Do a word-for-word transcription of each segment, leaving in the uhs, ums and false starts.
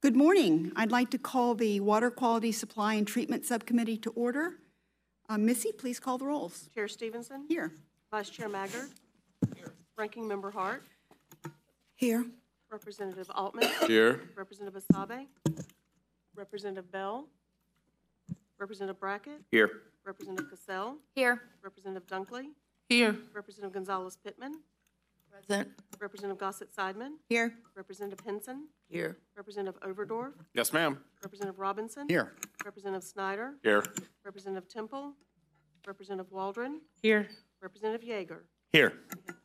Good morning. I'd like to call the Water Quality Supply and Treatment Subcommittee to order. Uh, Missy, please call the rolls. Chair Stevenson. Here. Vice Chair Maggard. Here. Ranking Member Hart. Here. Representative Altman. Here. Representative Asabe. Representative Bell. Representative Brackett. Here. Representative Cassell. Here. Representative Dunkley. Here. Representative Gonzalez-Pittman. Present. Representative Gossett-Seidman. Here. Representative Henson. Here. Representative Overdorf. Yes, ma'am. Representative Robinson. Here. Representative Snyder. Here. Representative Temple. Representative Waldron. Here. Representative Yeager. Here.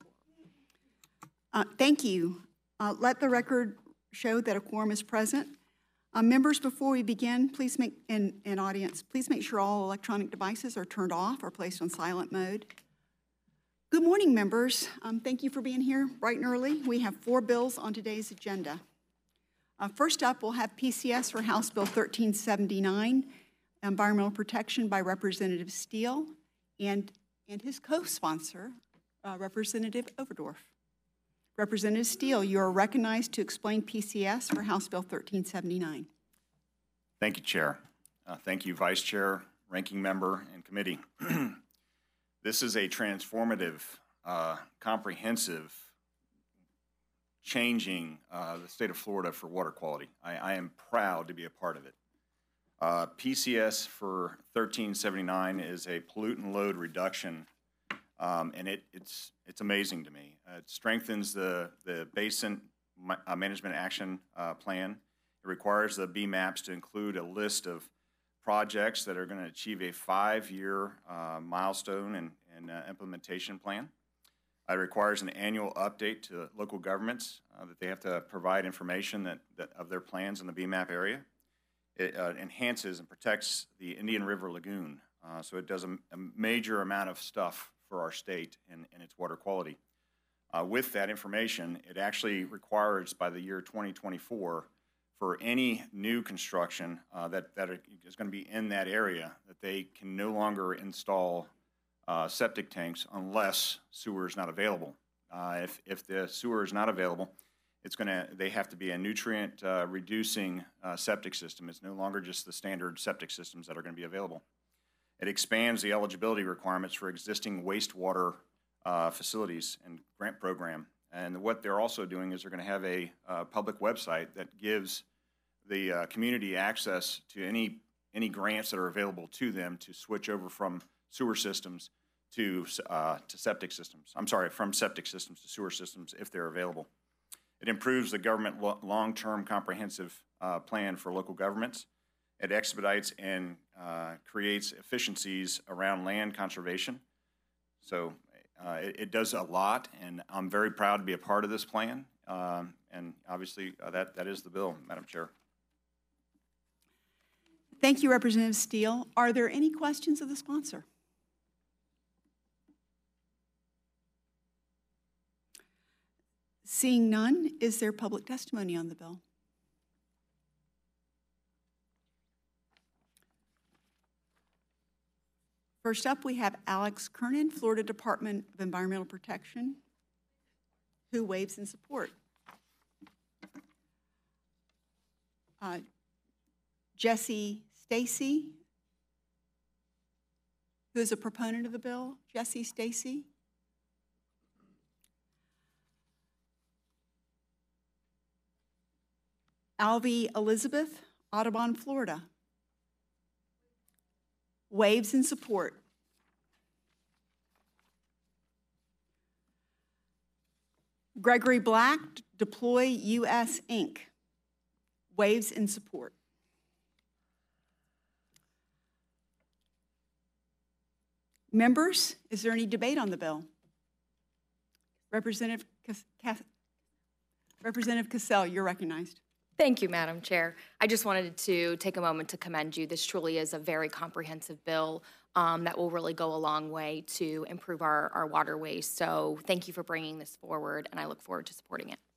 Uh, thank you. Uh, let the record show that a quorum is present. Uh, members, before we begin, please make, and, and audience, please make sure all electronic devices are turned off or placed on silent mode. Good morning, members. Um, thank you for being here bright and early. We have four bills on today's agenda. Uh, first up, we'll have P C S for House Bill thirteen seventy-nine, Environmental Protection by Representative Steele and, and his co-sponsor, uh, Representative Overdorf. Representative Steele, you are recognized to explain P C S for House Bill thirteen seventy-nine. Thank you, Chair. Uh, thank you, Vice Chair, Ranking Member, and Committee. This is a transformative, uh, comprehensive, changing uh, the state of Florida for water quality. I, I am proud to be a part of it. Uh, P C S for thirteen seventy-nine is a pollutant load reduction, um, and it, it's it's amazing to me. Uh, it strengthens the the Basin Ma uh, Management Action uh, Plan. It requires the B MAPs to include a list of projects that are going to achieve a five-year uh, milestone and, and uh, implementation plan. It requires an annual update to local governments uh, that they have to provide information that, that of their plans in the B MAP area. It uh, enhances and protects the Indian River Lagoon, uh, so it does a, a major amount of stuff for our state and, and its water quality. Uh, with that information, it actually requires by the year twenty twenty-four for any new construction uh, that, that is going to be in that area, that they can no longer install uh, septic tanks unless sewer is not available. Uh, if, if the sewer is not available, it's going to, they have to be a nutrient uh, reducing uh, septic system. It's no longer just the standard septic systems that are going to be available. It expands the eligibility requirements for existing wastewater uh, facilities and grant program. And what they're also doing is they're going to have a uh, public website that gives the uh, community access to any any grants that are available to them to switch over from sewer systems to uh, to septic systems. I'm sorry, from septic systems to sewer systems if they're available. It improves the government lo long-term comprehensive uh, plan for local governments. It expedites and uh, creates efficiencies around land conservation. So uh, it, it does a lot, and I'm very proud to be a part of this plan. Um, and obviously, uh, that, that is the bill, Madam Chair. Thank you, Representative Steele. Are there any questions of the sponsor? Seeing none, is there public testimony on the bill? First up, we have Alex Kernan, Florida Department of Environmental Protection, who waves in support. Uh, Jesse Stacy, who is a proponent of the bill. Jesse Stacy. Alvy Elizabeth, Audubon, Florida. Waves in support. Gregory Black, Deploy U S Incorporated. Waves in support. Members, is there any debate on the bill? Representative Cass Representative Cassell, you're recognized. Thank you, Madam Chair. I just wanted to take a moment to commend you. This truly is a very comprehensive bill um, that will really go a long way to improve our, our waterways. So thank you for bringing this forward, and I look forward to supporting it.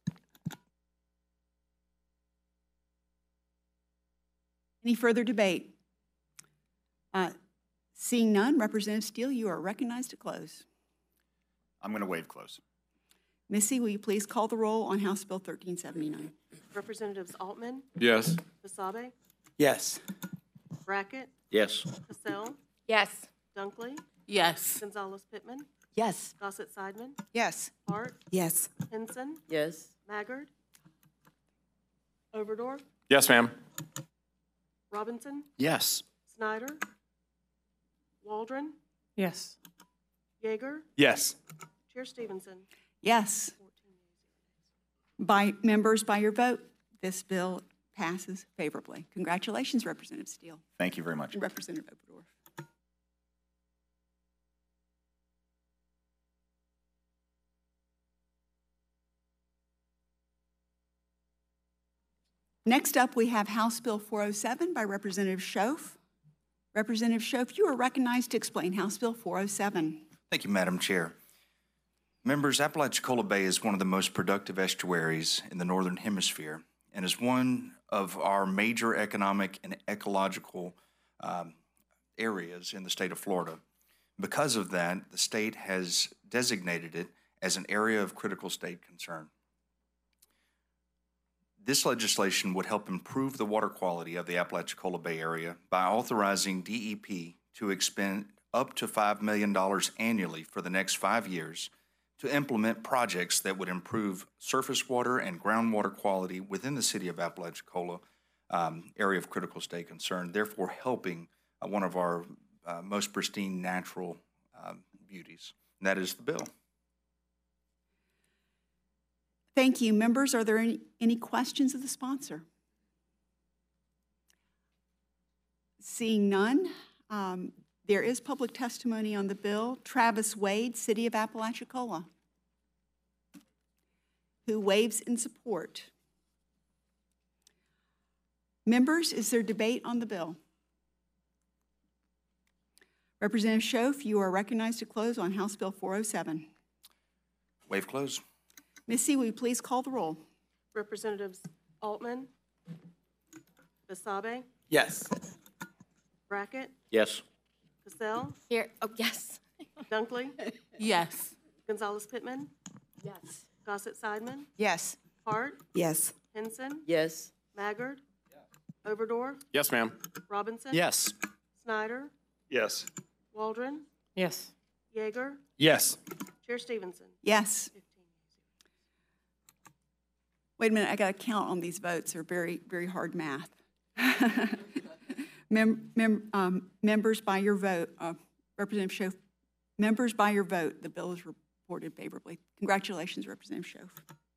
Any further debate? Uh, seeing none, Representative Steele, you are recognized to close. I'm going to waive close. Missy, will you please call the roll on House Bill thirteen seventy-nine? Representatives Altman, Yes. Basabe, Yes. Brackett, Yes. Cassell, Yes. Dunkley, Yes. Gonzalez Pittman, Yes. Gossett Sideman, Yes. Hart, Yes. Henson, Yes. Maggard, Overdorf, Yes, ma'am. Robinson, Yes. Snyder, Waldron, Yes. Yeager, Yes. Chair Stevenson. Yes. By, members, by your vote, this bill passes favorably. Congratulations, Representative Steele Thank you very much. and Representative Oberdorf. Next up, we have House Bill four oh seven by Representative Schoaf. Representative Schoaf, you are recognized to explain House Bill four oh seven. Thank you, Madam Chair. Members, Apalachicola Bay is one of the most productive estuaries in the Northern Hemisphere and is one of our major economic and ecological um, areas in the state of Florida. Because of that, the state has designated it as an area of critical state concern. This legislation would help improve the water quality of the Apalachicola Bay area by authorizing D E P to expend up to five million dollars annually for the next five years to implement projects that would improve surface water and groundwater quality within the city of Apalachicola, um, area of critical state concern, therefore helping uh, one of our uh, most pristine natural um, beauties. And that is the bill. Thank you. Members, are there any, any questions of the sponsor? Seeing none, um, there is public testimony on the bill. Travis Wade, City of Apalachicola, who waves in support. Members, is there debate on the bill? Representative Schoaf, you are recognized to close on House Bill four oh seven. Wave close. Missy, will you please call the roll? Representatives Altman, Basabe, Yes. Brackett, Yes. Cassell, Here, oh, yes. Dunkley, Yes. Gonzalez Pittman, Yes. Gossett Sideman, Yes. Hart, Yes. Henson, Yes. Maggard, Overdorf, Yes, ma'am. Robinson, Yes. Snyder, Yes. Waldron, Yes. Yeager, Yes. Chair Stevenson. Yes. Wait a minute, I got to count on these votes. They're very, very hard math. mem, mem, um, members, by your vote, uh, Representative Schoaf, members, by your vote, the bill is reported favorably. Congratulations, Representative Schoaf.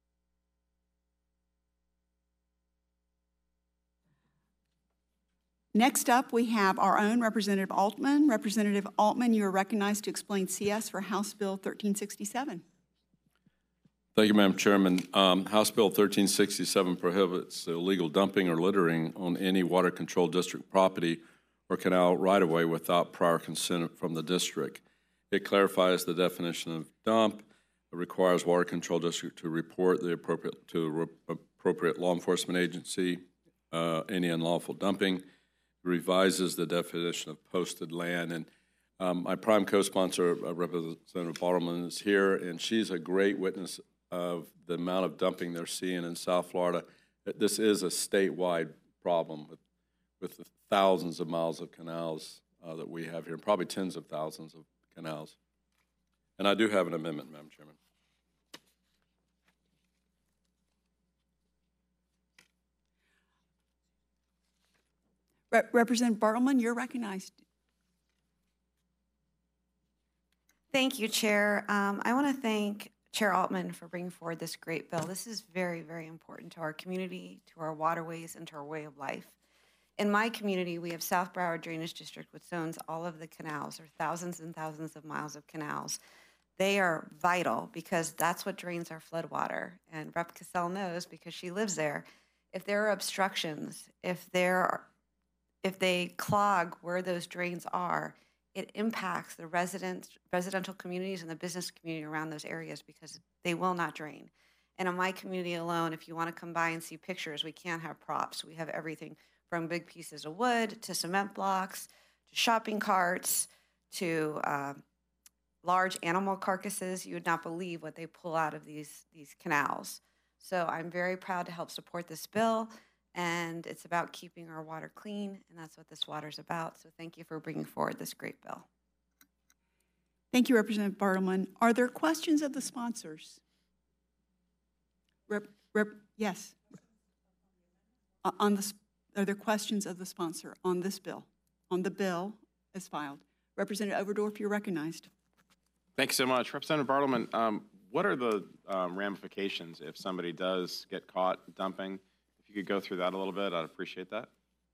Next up, we have our own Representative Altman. Representative Altman, you are recognized to explain C S for House Bill thirteen sixty-seven. Thank you, Madam Chairman. Um, House Bill thirteen sixty-seven prohibits illegal dumping or littering on any water control district property or canal right-of-way without prior consent from the district. It clarifies the definition of dump. It requires water control district to report the appropriate to re appropriate law enforcement agency uh, any unlawful dumping. It revises the definition of posted land. And um, my prime co-sponsor, uh, Representative Bartleman, is here, and she's a great witness of the amount of dumping they're seeing in South Florida. This is a statewide problem with, with the thousands of miles of canals uh, that we have here, probably tens of thousands of canals. And I do have an amendment, Madam Chairman. Re Representative Bartleman, you're recognized. Thank you, Chair. Um, I want to thank Chair Altman for bringing forward this great bill. This is very, very important to our community, to our waterways, and to our way of life. In my community, we have South Broward Drainage District, which owns all of the canals, or thousands and thousands of miles of canals. They are vital because that's what drains our floodwater. And Rep Cassell knows because she lives there. If there are obstructions, if there are, if they clog where those drains are, it impacts the residents, residential communities and the business community around those areas because they will not drain. And in my community alone, if you want to come by and see pictures, we can't have props. We have everything from big pieces of wood to cement blocks to shopping carts to uh, large animal carcasses. You would not believe what they pull out of these, these canals. So I'm very proud to help support this bill, and it's about keeping our water clean, and that's what this water is about. So thank you for bringing forward this great bill. Thank you, Representative Bartleman. Are there questions of the sponsors? Rep, rep, yes. Uh, On this, are there questions of the sponsor on this bill? On the bill as filed? Representative Overdorf, you're recognized. Thank you so much. Representative Bartleman, um, what are the um, ramifications if somebody does get caught dumping? If you could go through that a little bit, I'd appreciate that.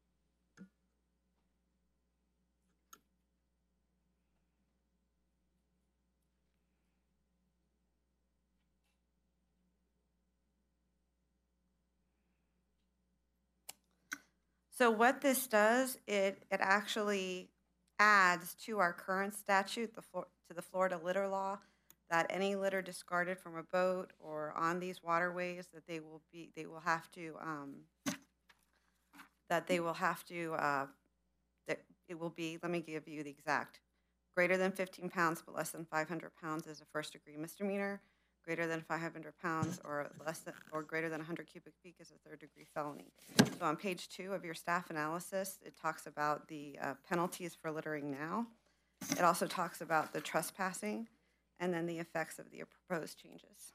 So what this does, it, it actually adds to our current statute, the, Flor- to the Florida litter law, that any litter discarded from a boat or on these waterways, that they will be, they will have to, um, that they will have to, uh, that it will be, let me give you the exact, greater than fifteen pounds but less than five hundred pounds is a first degree misdemeanor, greater than five hundred pounds or less than, or greater than one hundred cubic feet is a third degree felony. So on page two of your staff analysis, it talks about the uh, penalties for littering now. It also talks about the trespassing and then the effects of the proposed changes.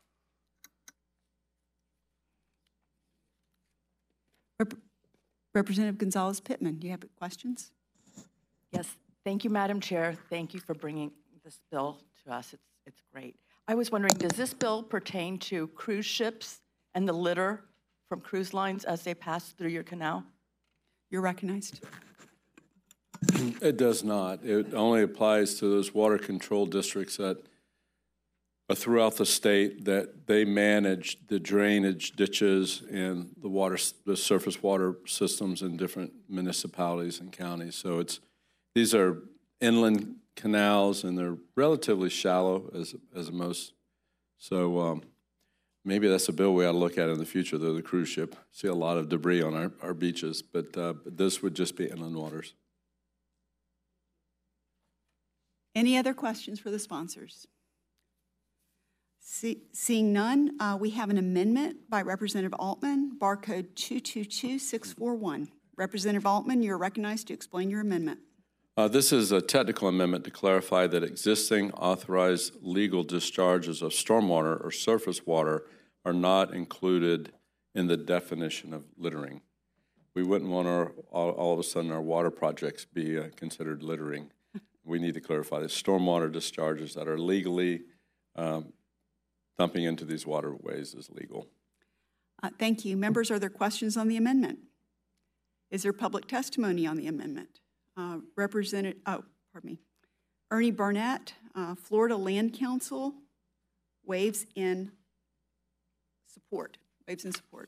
Rep- Representative Gonzalez Pittman, do you have questions? Yes, thank you, Madam Chair. Thank you for bringing this bill to us. It's, it's great. I was wondering, does this bill pertain to cruise ships and the litter from cruise lines as they pass through your canal? You're recognized. It does not. It only applies to those water control districts that are throughout the state, that they manage the drainage ditches and the water, the surface water systems in different municipalities and counties. So it's, these are inland canals, and they're relatively shallow as as most. So um, maybe that's a bill we ought to look at in the future, though, the cruise ship. See a lot of debris on our, our beaches, but, uh, but this would just be inland waters. Any other questions for the sponsors? See, seeing none, uh, we have an amendment by Representative Altman, barcode two two two six four one. Representative Altman, you're recognized to explain your amendment. Uh, this is a technical amendment to clarify that existing authorized legal discharges of stormwater or surface water are not included in the definition of littering. We wouldn't want our, all, all of a sudden our water projects be uh, considered littering. We need to clarify that stormwater discharges that are legally um, dumping into these waterways is legal. Uh, thank you. Members, are there questions on the amendment? Is there public testimony on the amendment? Uh, Representative, oh, pardon me, Ernie Barnett, uh, Florida Land Council, waves in support, waves in support.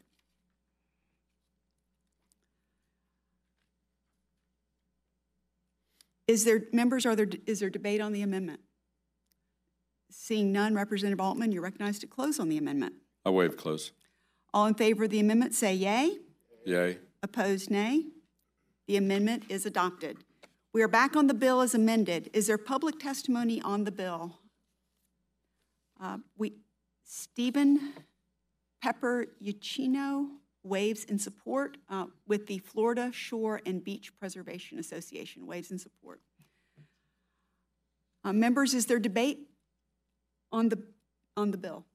Is there, members, are there, is there debate on the amendment? Seeing none, Representative Altman, you're recognized to close on the amendment. I waive close. All in favor of the amendment say yay. Yay. Opposed, nay. The amendment is adopted. We are back on the bill as amended. Is there public testimony on the bill? Uh, we, Stephen Pepper Uchino waves in support uh, with the Florida Shore and Beach Preservation Association, waves in support. Uh, members, is there debate on the, on the bill?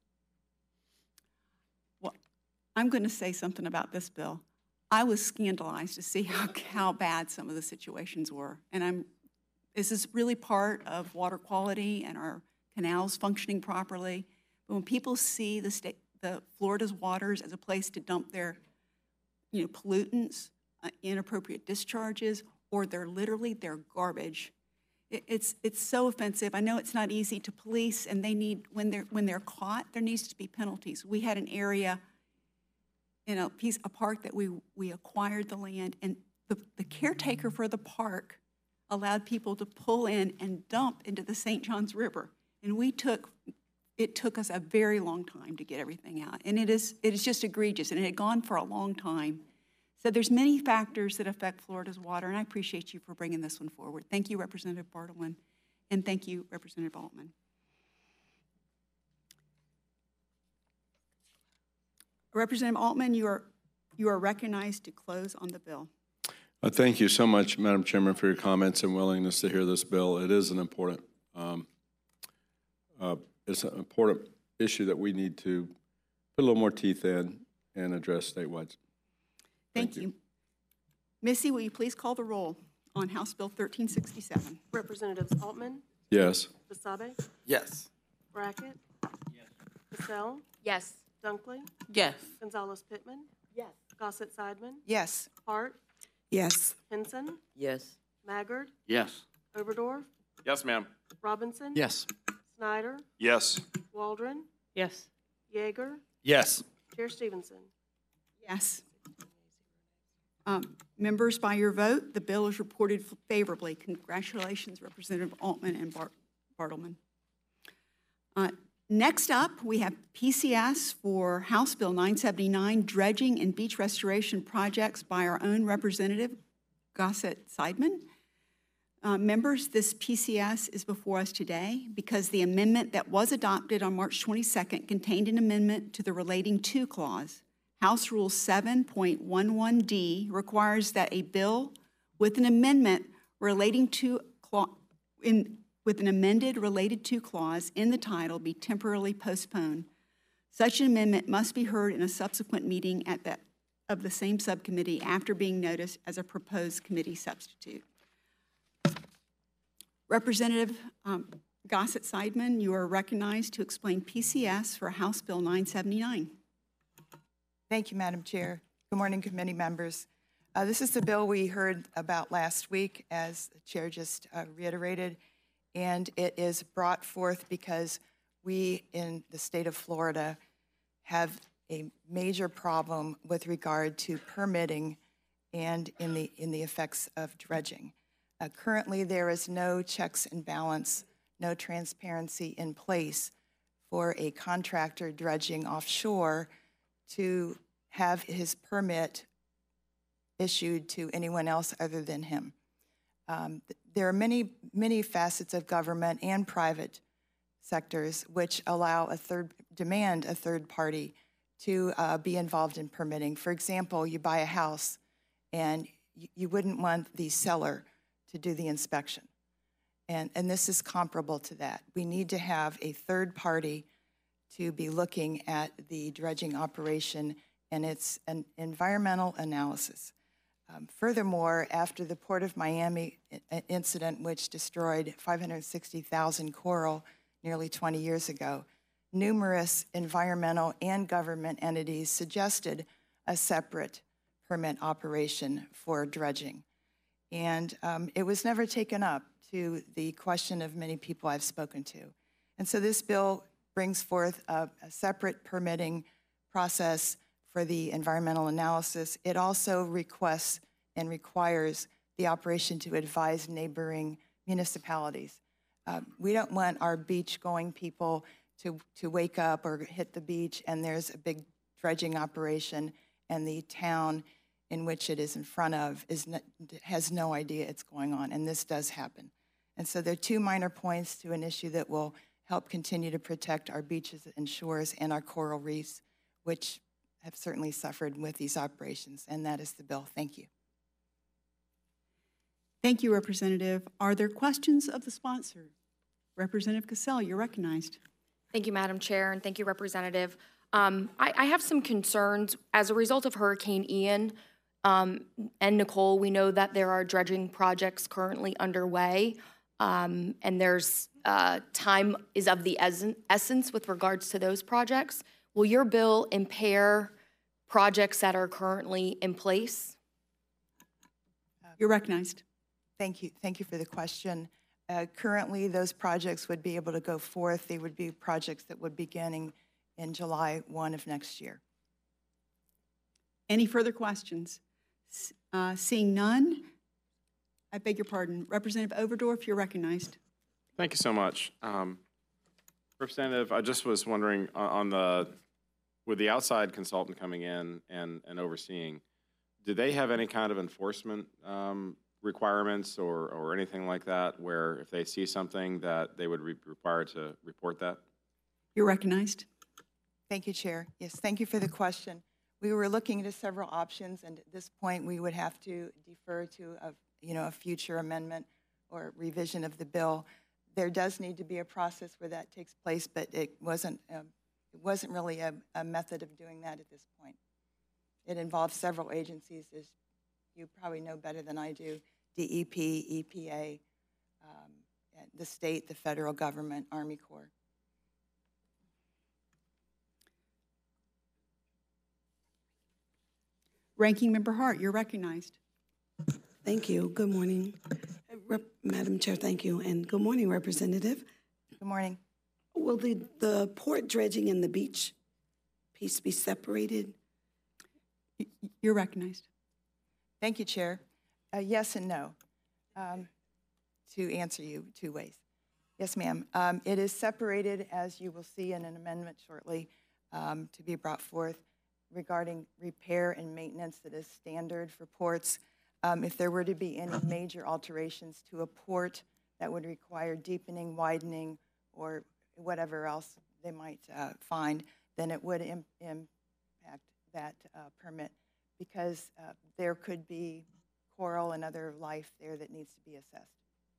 Well, I'm going to say something about this bill. I was scandalized to see how, how bad some of the situations were. And I'm, this is really part of water quality and our canals functioning properly. But when people see the state, the Florida's waters as a place to dump their, you know, pollutants, uh, inappropriate discharges, or they're literally their garbage, it, it's it's so offensive. I know it's not easy to police, and they need, when they're when they're caught, there needs to be penalties. We had an area in a piece, a park that we, we acquired the land, and the, the caretaker for the park allowed people to pull in and dump into the Saint Johns River. And we took, it took us a very long time to get everything out. And it is, it is just egregious, and it had gone for a long time. So there's many factors that affect Florida's water, and I appreciate you for bringing this one forward. Thank you, Representative Bartleman, and thank you, Representative Altman. Representative Altman, you are, you are recognized to close on the bill. Uh, Thank you so much, Madam Chairman, for your comments and willingness to hear this bill. It is an important, um, uh, it's an important issue that we need to put a little more teeth in and address statewide. Thank you. Missy, will you please call the roll on House Bill thirteen sixty-seven? Representatives Altman, Yes. Basabe, Yes. Brackett. Yes. Cassell, Yes. Dunkley, Yes. Gonzalez Pittman, Yes. Gossett Sideman, Yes. Hart, Yes. Henson, Yes. Maggard, Yes. Overdorf, Yes, ma'am. Robinson. Yes. Snyder, Yes. Waldron, Yes. Yeager, Yes. Chair Stevenson. Yes. Um, Members, by your vote, the bill is reported favorably. Congratulations, Representative Altman and Bart Bartleman. Uh, Next up, we have P C S for House Bill nine seventy-nine, dredging and beach restoration projects by our own Representative Gossett Sideman. Uh, members, this P C S is before us today because the amendment that was adopted on March twenty-second contained an amendment to the relating to clause. House Rule seven point eleven D requires that a bill with an amendment relating to clause in with an amended related to clause in the title be temporarily postponed. Such an amendment must be heard in a subsequent meeting at that of the same subcommittee after being noticed as a proposed committee substitute. Representative um, Gossett Sideman, you are recognized to explain P C S for House Bill nine seventy-nine. Thank you, Madam Chair. Good morning, committee members. Uh, this is the bill we heard about last week, as the chair just uh, reiterated, and it is brought forth because we in the state of Florida have a major problem with regard to permitting and in the, in the effects of dredging. Uh, currently, there is no checks and balance, no transparency in place for a contractor dredging offshore to have his permit issued to anyone else other than him. Um, there are many, many facets of government and private sectors which allow a third, demand a third party to uh, be involved in permitting. For example, you buy a house and you, you wouldn't want the seller to do the inspection. And, and this is comparable to that. We need to have a third party to be looking at the dredging operation and its an environmental analysis. Um, furthermore, after the Port of Miami incident, which destroyed five hundred sixty thousand coral nearly twenty years ago, numerous environmental and government entities suggested a separate permit operation for dredging. And um, it was never taken up to the question of many people I've spoken to. And so this bill brings forth a, a separate permitting process for the environmental analysis. It also requests and requires the operation to advise neighboring municipalities. Uh, we don't want our beach-going people to, to wake up or hit the beach and there's a big dredging operation and the town in which it is in front of is not, has no idea it's going on, and this does happen. And so there are two minor points to an issue that will help continue to protect our beaches and shores and our coral reefs, which have certainly suffered with these operations, and that is the bill. Thank you. Thank you, Representative. Are there questions of the sponsor? Representative Cassell, you're recognized. Thank you, Madam Chair, and thank you, Representative. Um, I, I have some concerns. As a result of Hurricane Ian um, and Nicole, we know that there are dredging projects currently underway, um, and there's uh, time is of the essence with regards to those projects. Will your bill impair projects that are currently in place? You're recognized. Thank you. Thank you for the question. Uh, currently, those projects would be able to go forth. They would be projects that would be beginning in July first of next year. Any further questions? Uh, seeing none, I beg your pardon. Representative Overdorf, you're recognized. Thank you so much. Um, Representative, I just was wondering on, on the, with the outside consultant coming in and, and overseeing, do they have any kind of enforcement um, requirements or, or anything like that where if they see something that they would be required to report that? You're recognized. Thank you, Chair. Yes, thank you for the question. We were looking into several options, and at this point, we would have to defer to a, you know, a future amendment or revision of the bill. There does need to be a process where that takes place, but it wasn't, um, it wasn't really a, a method of doing that at this point. It involves several agencies, as you probably know better than I do, D E P, E P A, um, the state, the federal government, Army Corps. Ranking Member Hart, you're recognized. Thank you. Good morning, Rep Madam Chair. Thank you, and good morning, Representative. Good morning. Will the, the port dredging and the beach piece be separated? You're recognized. Thank you, Chair. Uh, yes and no, um, to answer you two ways. Yes, ma'am. Um, it is separated, as you will see in an amendment shortly, um, to be brought forth regarding repair and maintenance that is standard for ports. Um, if there were to be any major alterations to a port that would require deepening, widening, or whatever else they might uh, find, then it would im impact that uh, permit, because uh, there could be coral and other life there that needs to be assessed.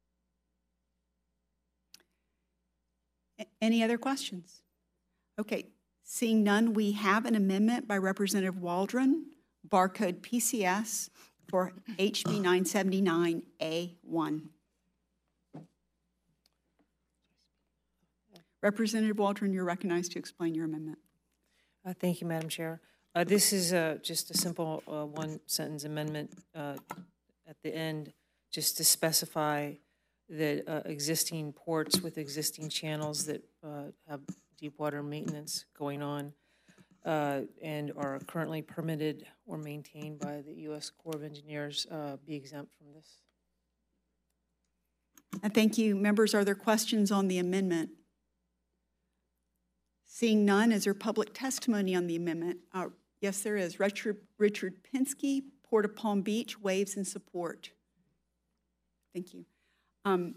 A- Any other questions? Okay, seeing none, we have an amendment by Representative Waldron, barcode P C S for H B nine seventy-nine A one. Representative Waldron, you're recognized to explain your amendment. Uh, Thank you, Madam Chair. Uh, This is uh, just a simple uh, one-sentence amendment uh, at the end, just to specify that uh, existing ports with existing channels that uh, have deep water maintenance going on uh, and are currently permitted or maintained by the U S Corps of Engineers uh, be exempt from this. Uh, Thank you. Members, are there questions on the amendment? Seeing none, is there public testimony on the amendment? Uh, yes, there is. Richard, Richard Pinsky, Port of Palm Beach, waves in support. Thank you. Um,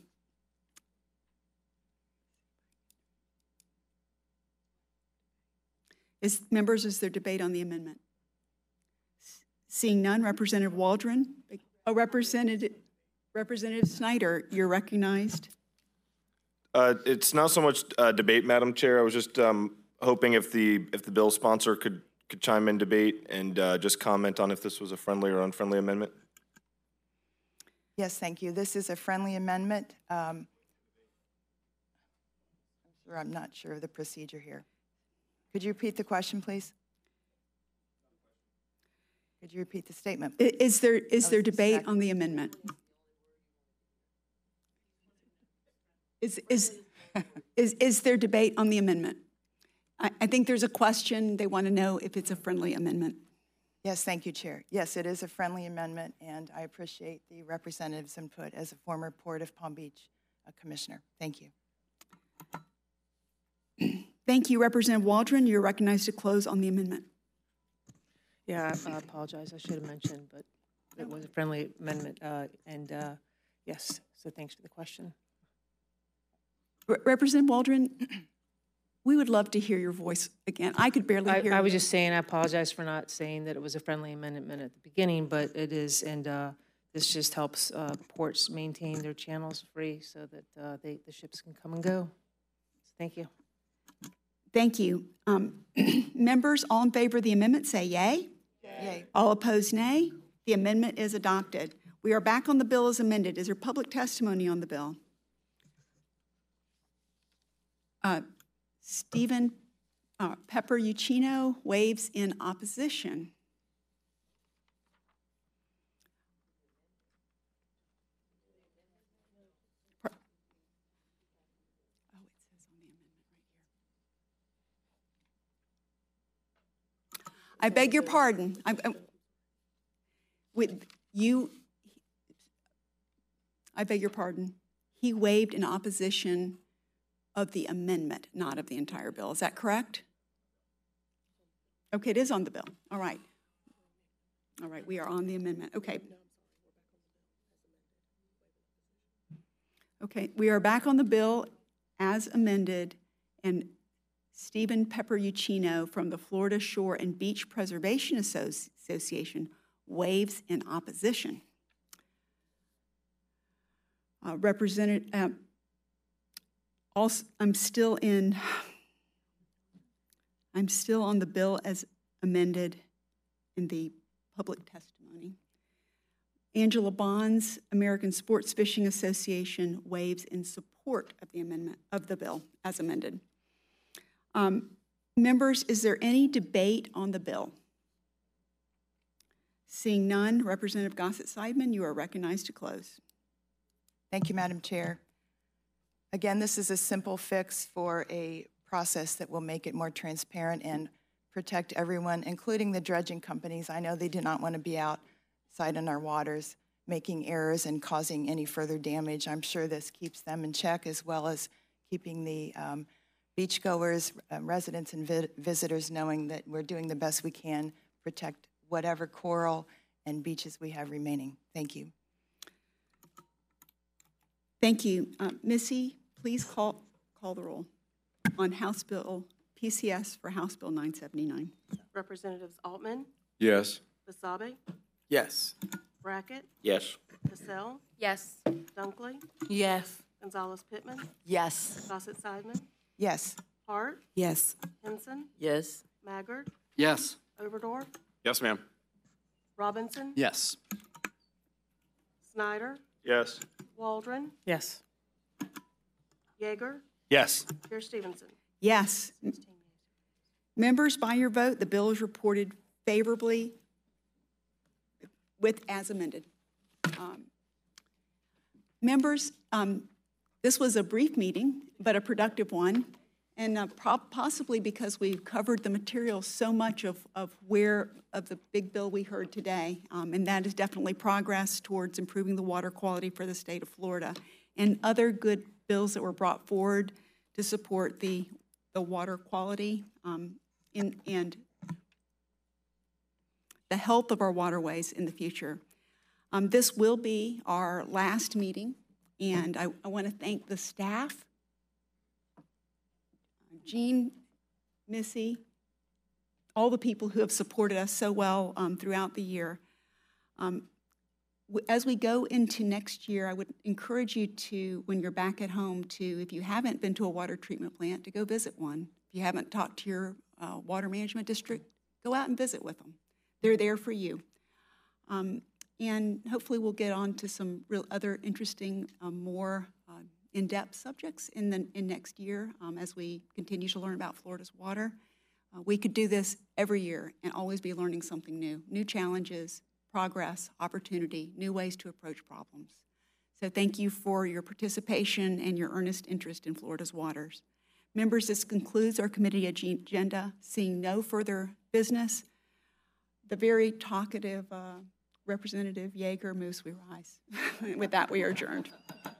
is, members, is there debate on the amendment? Seeing none, Representative Waldron. Oh, Representative, Representative Snyder, you're recognized. Uh, it's not so much uh, debate, Madam Chair. I was just um, hoping if the if the bill sponsor could could chime in debate and uh, just comment on if this was a friendly or unfriendly amendment. Yes, thank you. This is a friendly amendment. Um, I'm sure I'm not sure of the procedure here. Could you repeat the question, please? Could you repeat the statement? I- Is there, is Oh, there debate second. on the amendment? Is, is, is, is there debate on the amendment? I, I think there's a question. They want to know if it's a friendly amendment. Yes, thank you, Chair. Yes, it is a friendly amendment, and I appreciate the representative's input as a former Port of Palm Beach uh, commissioner. Thank you. Thank you, Representative Waldron. You're recognized to close on the amendment. Yeah, I I apologize. I should have mentioned, but it was a friendly amendment. uh, And uh, yes, so thanks for the question. Re- Representative Waldron, we would love to hear your voice again. I could barely I, hear I was you. just saying, I apologize for not saying that it was a friendly amendment at the beginning, but it is, and uh, this just helps uh, ports maintain their channels free so that uh, they, the ships can come and go. Thank you. Thank you. Um, members, all in favor of the amendment, say yay. Yay. All opposed, nay. The amendment is adopted. We are back on the bill as amended. Is there public testimony on the bill? Uh, Stephen uh, Pepper Uchino waves in opposition. Per- Oh, it says on the amendment right here. I beg your pardon. I, I, with you, I beg your pardon. He waived in opposition of the amendment, not of the entire bill. Is that correct? Okay, it is on the bill. All right. All right, we are on the amendment. Okay. Okay, we are back on the bill as amended, and Stephen Pepperuccino from the Florida Shore and Beach Preservation Associ- Association waives in opposition. Uh, Representative, uh, also, I'm still in, I'm still on the bill as amended in the public testimony. Angela Bonds, American Sports Fishing Association, waives in support of the amendment of the bill as amended. Um, members, is there any debate on the bill? Seeing none, Representative Gossett-Seidman, you are recognized to close. Thank you, Madam Chair. Again, this is a simple fix for a process that will make it more transparent and protect everyone, including the dredging companies. I know they do not want to be outside in our waters making errors and causing any further damage. I'm sure this keeps them in check, as well as keeping the um, beachgoers, uh, residents, and vi visitors knowing that we're doing the best we can protect whatever coral and beaches we have remaining. Thank you. Thank you. Uh, Missy, please call, call the roll on House Bill P C S for House Bill nine seventy-nine. Representatives Altman, Yes. Basabe, Yes. Brackett, Yes. Cassell, Yes. Dunkley, Yes. Gonzalez Pittman, Yes. Gossett Seidman, Yes. Hart, Yes. Henson, Yes. Maggard, Yes. Overdorf, Yes, ma'am. Robinson, Yes. Snyder, Yes. Waldron, Yes. Yeager, Yes. Chair Stevenson. Yes. Members, by your vote, the bill is reported favorably with as amended. Um, members, um, this was a brief meeting, but a productive one, and uh, possibly because we've covered the material so much of, of where, of the big bill we heard today, um, and that is definitely progress towards improving the water quality for the state of Florida, and other good bills that were brought forward to support the, the water quality um, in, and the health of our waterways in the future. Um, this will be our last meeting, and I, I want to thank the staff, Jean, Missy, all the people who have supported us so well um, throughout the year. Um, as we go into next year, I would encourage you to, when you're back at home, to, if you haven't been to a water treatment plant, to go visit one. If you haven't talked to your uh, water management district, go out and visit with them. They're there for you. Um, and hopefully we'll get on to some real other interesting, um, more uh, in-depth subjects in the in next year um, as we continue to learn about Florida's water. Uh, we could do this every year and always be learning something new, new challenges, progress, opportunity, new ways to approach problems. So thank you for your participation and your earnest interest in Florida's waters. Members, this concludes our committee agenda. Seeing no further business, the very talkative uh, Representative Yeager moves we rise. With that, we are adjourned.